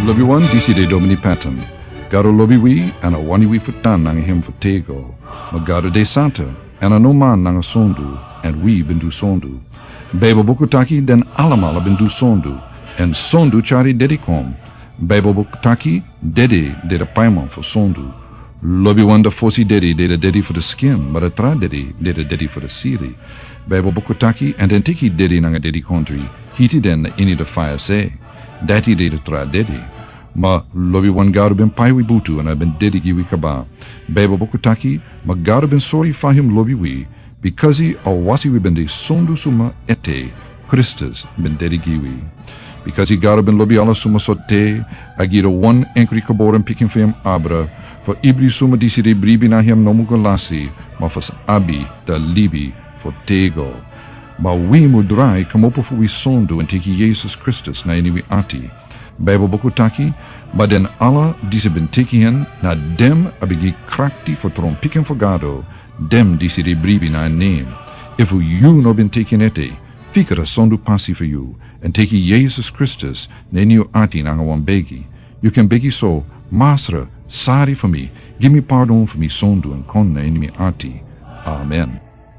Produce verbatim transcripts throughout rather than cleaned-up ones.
Lobi one D C de Domini Patton. Garo lobi wi ana wani wi futan nang him futego. Magaro de Santa ana no man nang sondu and we bindu sondu. Bebo bukutaki den alamala bindu sondu and sondu chari dedikom. Bebo bukutaki dedi de the paimon for sondu. Lobi wanda fosi dedi de the dedi for the skin, but a tra dedi de the dedi for the siri. Bebo bukutaki and entiki dedi nang a dedi country. Hiti den ini the fire say. Dati de the tra dedi. Ma lobi wan garu ben pai wi butu and I ben dedi giwi kaba. Bebo bukutaki ma garu ben sorry for him lobi wi because he or wasi wi ben de sondu suma ete Christus ben dedi giwi. Because he garu ben lobi ala suma sote agiro one enkri kaboren picking for him abra for ibri suma disi de bribi na him nomu golasi ma fas abi da libi for tego. Ma wi mudrai kamopo fu wi sondu and teki Jesus Christus na iniwi ati. Bijbel bokutaki, maar den alle die ze ben teki hen, na dem abigi krakti for tron piken for gado, dem die ze de bribi na name. If you no ben teki ete, fikere sondu passi for you, and teki Jesus Christus na iniwi ati na wan begi. You can begi so, Master, sorry for me, give me pardon for me sondu and kon na iniwi ati. Amen.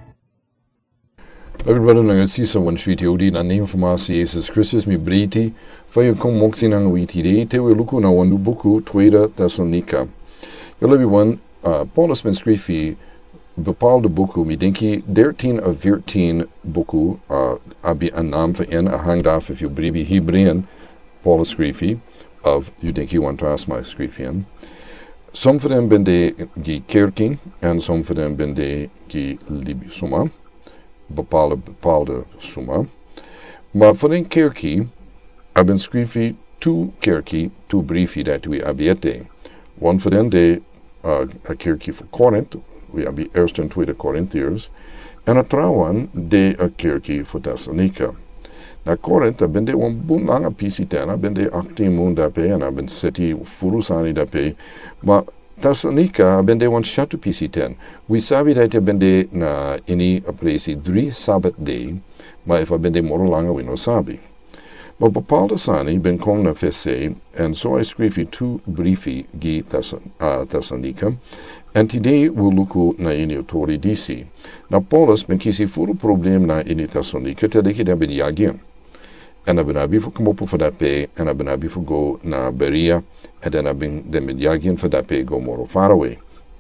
Everybody nang sisa wan shwiti odi na name for Master Jesus Christus mi briti fa yo kom moksi nang witi de te we luku na wandu buku tweede Thessalonica. Julle bi wan uh, Paulus ben skrifi bepaalde buku mi denki dertien of veertien buku uh, abi een naam voor in a hangt af if you bribi Hebreeën Paulus skrifi of you denki wan tras my skrifi in. Som van dem ben de gi kerking en som van dem ben de gi libi suma. bepaalde bepaalde summa. Maar voor een kerkie hebben schreven twee kerkie, twee brieven dat we hebben. One voor den de uh, een kerkie voor Corinth, we hebben eerst en tweede Corinthiërs, en een trouwen de een kerkie voor Thessalonica. Na Corinth hebben de een boel lange pisiten, hebben de achttien maanden daarbij en hebben city furusani daarbij, maar Thessalonica ben de wan shatu pisiten. We sabi dat je ben de na ini apresi drie Sabbath day, maar if ben de moro lange we no sabi. Maar bepaalde sani ben kom na fesse en so I schreef two briefi gi Thessalonica en today we luku na ini autori disi. Na Paulus ben kisi furu probleem na ini Thessalonica te deki da ben jagien. En dan ben abi voor kom op voor dat pe en dan ben abi voor go na Berea. En dan hebben de met jagien voor dat go more far away.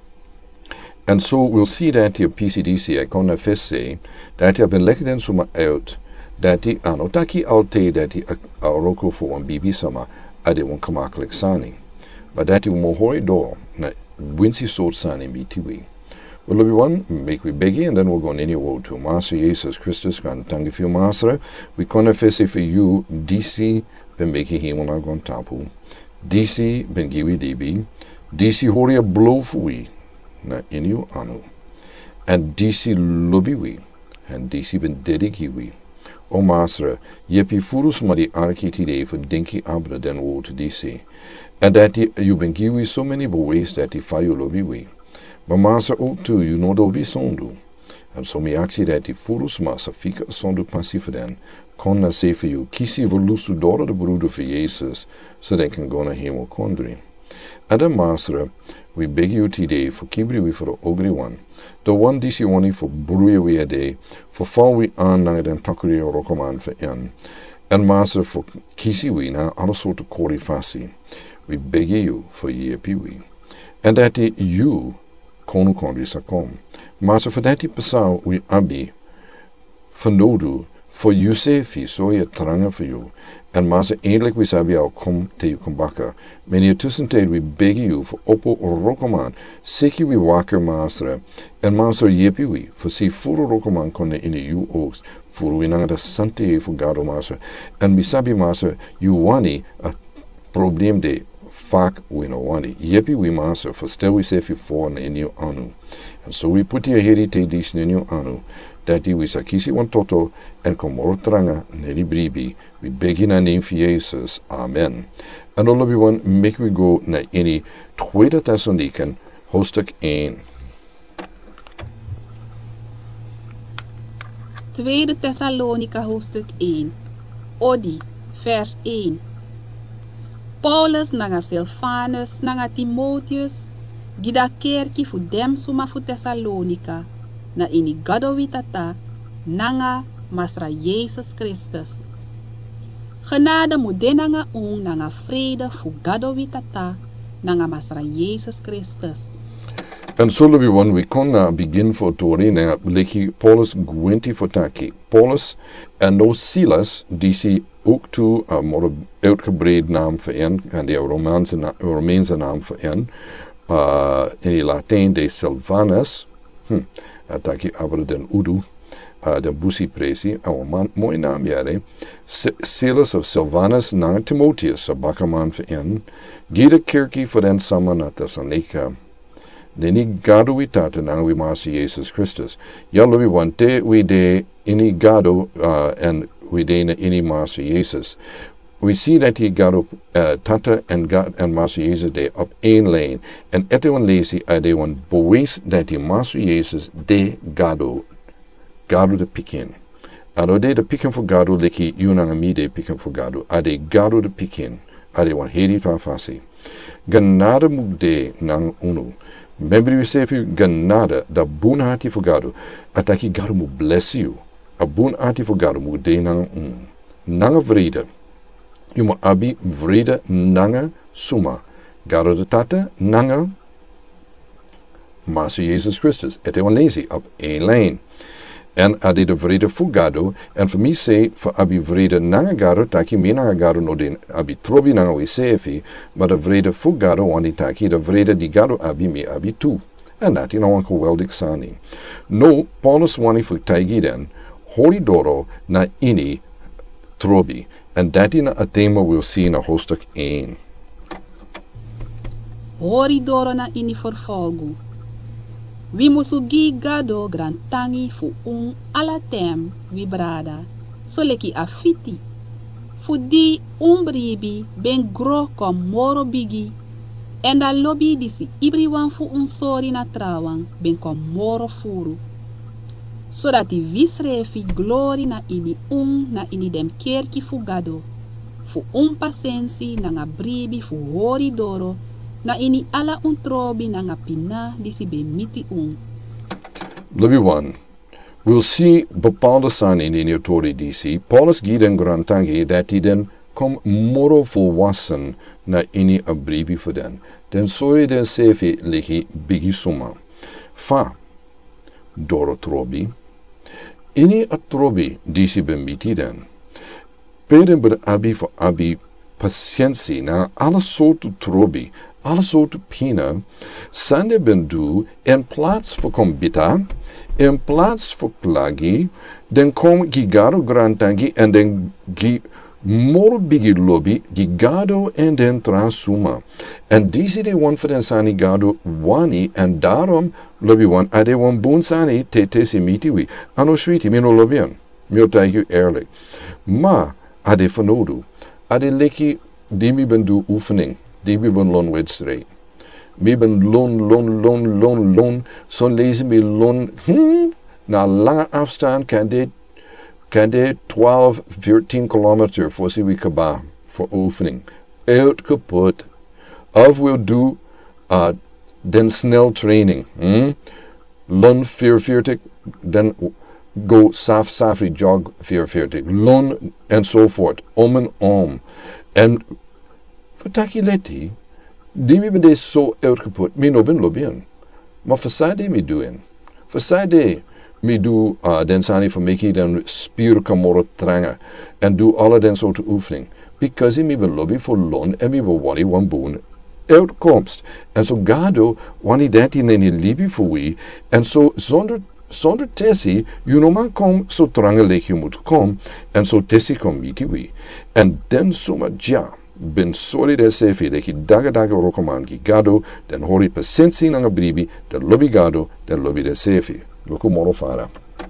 And so we'll see that your P C D C, I can first say, that you have been leggen den suma out, that die ano taki alte that die a roko for one B B summer, ade one kamaklik sani. But that you mohori door, na wincy sort sani B T W. Well, everyone, make we beggy, and then we'll go on any woe to Master Jesus Christus, kan tangi for Master. We can first say for you, D C, ben making him on our tapu. D C ben giwi D B, D C horia blowfui na inu anu, and D C lubiwi, and D C ben dedigiwi. O Master, yepi furus madi arkiti de for dinki abra den wo to D C, and that you ben giwi so many ways that if you lubiwi. But Master o too, you know do be sondu, and so me axi that if furus massa fika sondu passi for den. Kon na say for you, kisi volusu dora de broeder for Jesus, so they can go na hemel kondri. Adam Master, we beg you today for kibri we for the ogri one, the one disi wani for bruye we a day, for fall we on na den takuri or rokoman for yan, and Master for kisi we na also to kori fasi. We beg you for ye piwi, and that you konu kondri sakom. Master for that pasau we abi, for nodu. For you say fi so je trange for you. En Master eindelijk we sabi al kom te you kom bakken. Men je tussentijd we beg you for oppo rokoman. Seki we wakker Master. En Master jepi we. For si furu rokoman konne in you oogst. Furu we nanga de sante for gado Master. En we sabi Master you wani a probleem de vaak we no wani. Jepi we Master for still we say fi for in you anu. And so we put your heri te dis in you anu. Dat we sakisi wan toto en komor tranga neri bribi. We beg in a name for Jesus. Amen. And all of you one make we go na ini tweede Thessaloniken hoofdstuk één. Tweede Thessalonica hoofdstuk één. Odi, vers één. Paulus nanga Silvanus nanga Timotheus, gida kerki fu dem suma fu Thessalonica, na ini gado witata, nanga Masra Jezus Christus. Genade moet den nanga un nanga vrede fu gado witata, nanga Masra Jezus Christus. En so we one we kon uh, begin for tori na leki Paulus gwenti fotaki. Paulus en no Silas die si ook toe uh, maar uitgebreid naam vir een en die Romaanse na, Romeinse naam vir een uh, in die Latijn de Silvanus hm, ataki aber den Udu uh, den Busi Presi oh man mooi naam jare Silas of Silvanus na Timotheus a bakkerman vir een gide kerkie vir den samen na Thessalonica. Nini gado we tata nang we masi Jesus Christus. Yalo we wante we de ini gado uh, and we de na ini masi Jesus. We see that he gado uh, tata and God and masi Jesus de op één lane. En etewan lesi ade wan bewees dat die masi Jesus de gado gado de pikin. Ado de de pikin for gado leki yunang mi de pikin for gado. Ade gado de pikin. Ade wan heri fa fasi. Genade moet de nang unu. Membri we say for genade, da boon hati for gado, ataki gado mu bless you. A boon hati for gado mu de nang un. Nanga vrede. You mu abi vrede nanga suma. Gado de tata nanga Master Jesus Christus. Ete wan lazy op één lijn. En ade de vrede voor gado. En voor mij say voor abi vrede nanga gado, taki me nanga gado no den abi trobi nanga we say fi, maar de vrede voor gado wani taki de vrede di gado abi me abi tu. En dat is nou een geweldig sani. No, Paulus wani voor taigi den, hori doro na ini trobi. En dat is een thema we'll see in hoofdstuk één. Hori doro na ini vervolgu. We musugi gado grantangi fu un ala tem vi brada, so leki afiti. Fu di umbribi ben gro kom moro bigi, en da lobby disi ibriwan fu un sori na trawang ben kom moro furu. So dat die visrefi glory na ini un na ini dem kerki fu gado, fu un pasensi na nga bribi fu hori doro, na ini ala un trobi na nga pina di si bemiti un. Lobby one. We'll see bepaalde san in die tori D C. Paulus giet en grantangi dat hij den kom moro volwassen na ini abribi voor den. Den sorry den sefi legi bigi suma. Fa. Doro trobi. Ini a trobi di si bemiti den. Peden ber abi voor abi patiëntie na alle soorten trobi. Alle soorten pina, sande bendu in plaats voor kombita, in plaats voor klagi, den kom gigado grantangi en den gi moro bigi lobby, gigado en den transuma. En deze de one voor den sani gado wani, en daarom lobby one, ade one boon sani te te si mitiwi. Ano sweetie, mino lobbyen. Mio thank you eerlijk. Ma, ade vanodu, ade leki dimi bendu oefening. Die we ben loon wedstrijd. We ben loon, loon, loon, loon, loon. Zo'n lezen we loon. Hmm, na lange afstand kan dit, kan dit twaalf, veertien kilometer voor ze we kaba voor oefening. Uitgeput. Of we'll do uh, den snel training. Hmm? Loon vierveertig, dan go saf safri jog vierveertig. Loon enzovoort. Om en om. En Taki leti, die we deze zo uitgeput, me no ben lobbyen. Maar voor zij die me doen, voor zij die me doe, uh, den sani voor mij den spierkamoro trangen, en doe alle den soorten oefening. Because me ben lobby voor loon, en me ben wani wan boon uitkomst. En zo gado, wani dat in een libi voor wie, en zo zonder, zonder tessie, je normaal kom, zo trangen leg je moet komen, en zo tessie kom miti wie. En den soma ja. Ben sorry de sefi dat je daga daga rokoman ki gado, den hori pasensi nanga bribi, den lobby gado, den lobby de sefi. Loko moro fara.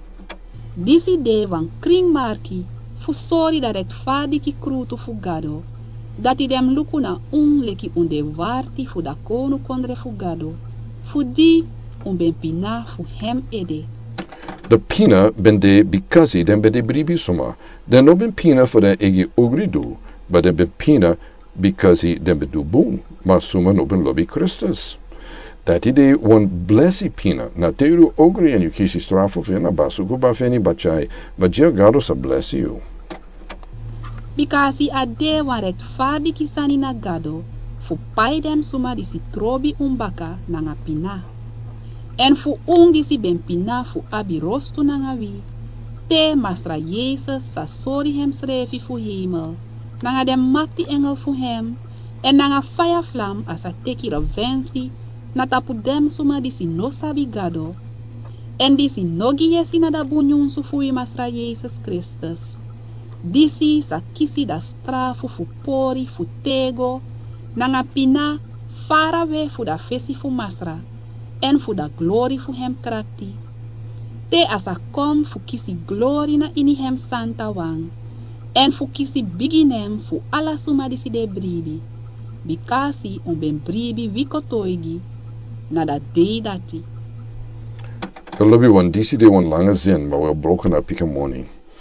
Disi de van kringmarki, fu sorry dat het fadi ki kruto fu gado, dat i dem luku na un leki unde warti fu da kono kondre fu gado, fu di un ben pina fu hem ede. De pina ben de bikazi den ben de bribi soma, den no ben pina for den egi ogridu. Maar de bepina because he den bedu boon, maar suma no ben lobby Christus. Dat idee one blessi pina, na teru ogri en you kisi strafo vena basugo ba feni bachai, but Jia gado sa bless you. Because he ade wan rechtvaardig kisani na gado, fu pai dem suma disi trobi umbaka nanga pina. En fu un disi ben pina fu abi rostu nanga wi, te mastra Jezus sa sori hem srefi fu hemel, nanga dem makti engel fu hem, en nanga fire flam asa teki revensi, na tapu dem suma disi no sabi gado, en disi no giyesi na da bunyun su fu mastra Jesus Christus. Disi sa kisi da strafu fu pori fu tego, nanga pina farawe fu da fesi fu masra, en fu da glory fu hem krakti. Te asa kom fu kisi glory na ini hem santa wang, en fu kisi biginem fu ala suma disi de bribi, bikasi un ben bribi wiko toigi, na da dei dati. Gelukkig wan disi de wan lange zin, maar wel broken na pikamoni.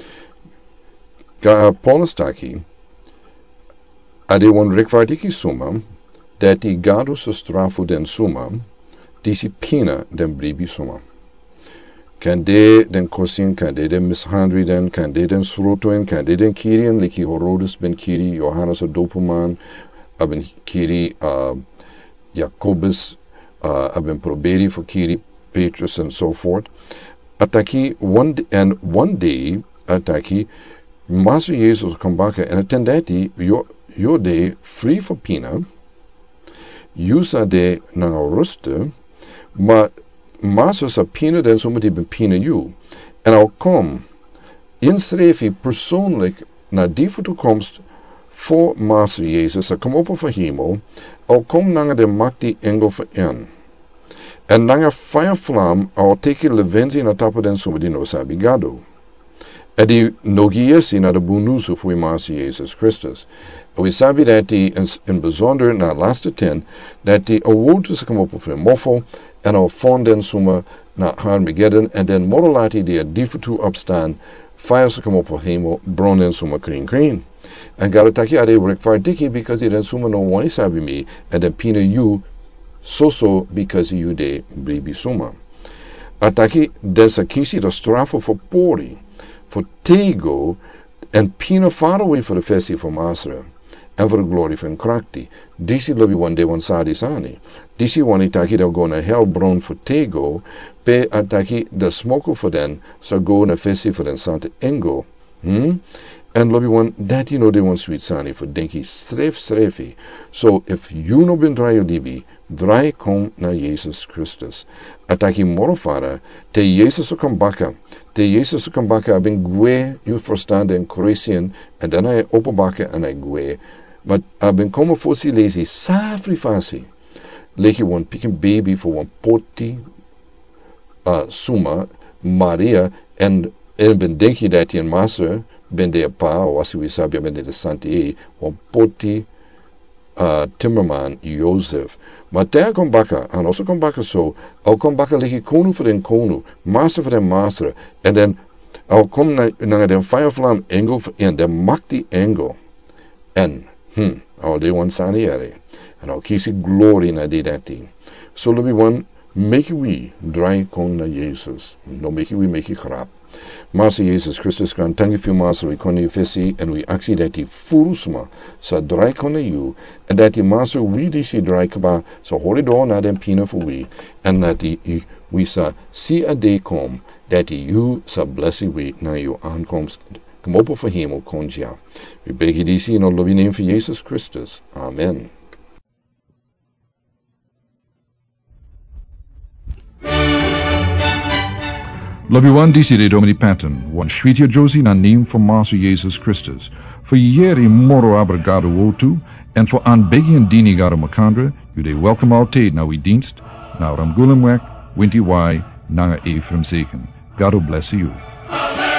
Ga Paulus taki, ade wan rekvaardiki suma, dat die gado sa strafu den suma, disi pina den bribi suma. Kan de den kosin, kan de den mishandri den, kan de den srotoin, kan de den kirien, liki Herodes ben kiri, Johannes a dopuman, aben kiri uh, Jacobus, uh, aben proberi for kiri Petrus and so forth. Ataki one and one day ataki Master Jesus kom bakken en attendati yo yo de free for pina. Yusa de na ruste, maar Master sa pina den somebody ben pina you. En al kom inschreef persoonlijk naar die toekomst voor Master Jezus, sa kom op van hemel, al kom nanger de macht die engel veran. En nanger fireflam al teki levenzi na tapo den somebody no sabi gado. En die nogiesi na de bunusu voor Master Jezus Christus. En we sabi dat die in, in bijzonder na laatste ten, dat die awoorden ze kom op of een moffel, en al fonden suma na Armageddon, en den moralati die er die toe opstaan, fire ze kom op van hemel, bronnen suma green green. En garataki ade rekvaardiki, because die den suma no wani sabi me, en den pina you, so so because you de bribi suma. Ataki desa kisi da strafo for pori, for tego, and pina far away for the festi for Masra, and for the glory from Krakti. Disi lobi one day one sadi sani. Disi one itaki da go na hell brown for tego, pe ataki da smoko for den, so go na festi for den Santa Engo. Hmm? And lobi one, that you know they want sweet sani for denki sref srefi. So if you no bin draio dibi, drai kom na Jesus Christus. Ataki morofara, te Jesus o kom baka, te Jesus o kom baka, ben gwe, you verstaan den Kroatien, en dan hij openbakken en hij gwe. Maar ik ben komen voor si lazy, safri fasi. Leg je one pick baby voor one poti, uh, suma, Maria, en, en ben denk je dat je een master, ben de pa, of als je sabi, ben de Santi, one poti, uh, timmerman, Jozef. Maar daar komt bakken, en als er komt bakken zo, al komt bakken leg je konu voor den konu, master voor den master, en dan al komt naar, naar den fireflam engel, en dan maakt die engel. En, hm, al die one saniere, en al kies ik glory naar die dat ding. So let me one, make we dry kon naar Jezus, no make we make je grap. Master Jezus Christus kan tangi veel master we kon je visie, en we actie dat die furusma, sa dry kon naar you, en dat die master we die si dry kaba, so hoor het door naar den pina voor we, en dat die we sa see a day kom, dat die you sa blessing we naar je aankomst, kom op van hemel kon ja. We beg die in de naam van Jezus Christus. Amen. Labiwan disi de Domini Patton, one Schwitja Josie na naam van Master Jezus Christus. Voor jeri moro abrigado wotu, en voor aanbegi en dini gado makandra, u de welcome altijd na uw dienst, na Ramgulemwek, Winti Wai, nanga Ephraim Zeken. God bless you. Amen.